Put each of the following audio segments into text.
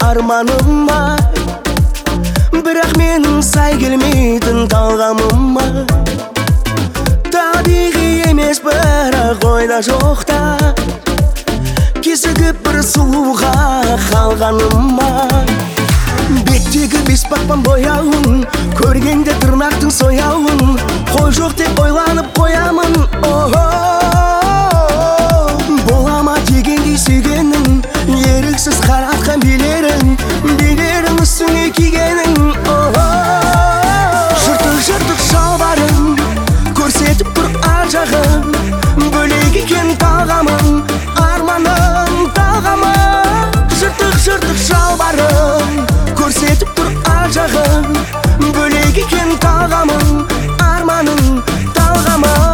арманыма, бірақ менің сай келмейтін талғамыма. Табиғи емес бірақ ойда жоқта кезігіп бір сұлуға қалғаныма. Беттегі бес бақпан бояуын көргенде тырнақтың сояуын, қой жоқ деп ойланып қоямын. Болама дегендей сүйгенің, еріксіз қаратқан билерің, билерің үстіңе кигенің. Жыртық шалбарың көрсетіп тұр ар жағын, бөлек екен талғамың, арманың талғамың. Жыртық шалбарың көрсетіп тұр ар жағын, бөлек екен талғамың, арманың талғамың.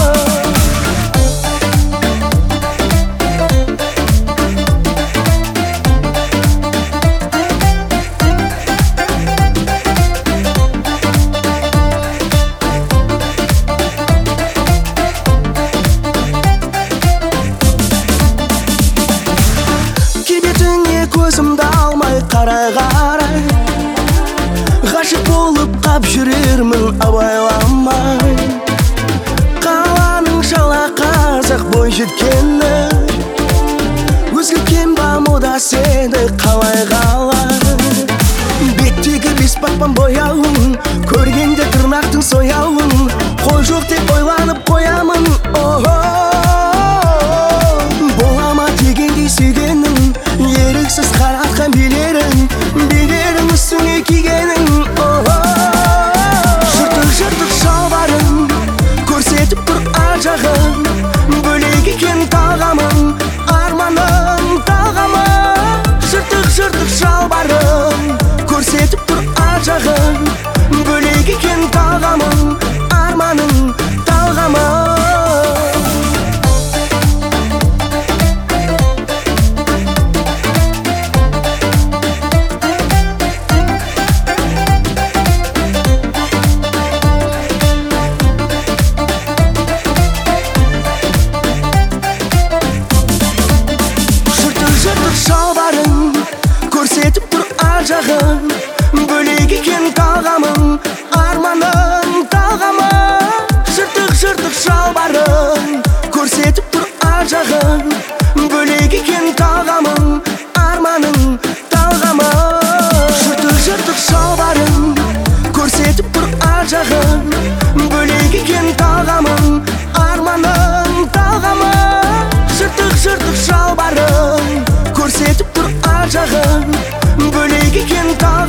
Көзімді алмай қарай-қарай, ғашық болып қап жүрермін абайламай. Қаланың шала қазақ бой жеткені, өзгерген ба мода сені қалай. Беттегі бес бақпан бояуын көргенде тырнақтың сояуын, қой жоқ деп ойланып қоямын. Болама дегендей сүйгенің, еріксіз қаратқан билерің, билерің үстіңе кигенің. Жыртық шалбарың көрсетіп тұр ар жағын, бөлек екен талғамың, арманың талғамың. Жыртық шалбарың көрсетіп тұр ар жағын, бөлек екен талғамың, арманың талғамың. Шалбарың көрсетіп тұр ар жағын, бөлек екен талғамың, арманың талғамың. Жыртық шалбарың көрсетіп тұр ар жағын, бөлек екен талғамың, арманың талғамың. Жыртық шалбарың көрсетіп тұр ар жағын, бөлек екен талғамың, арманың талғамың. Жыртық шалбарың көрсетіп тұр ар жағын, бөлек екен талғамың.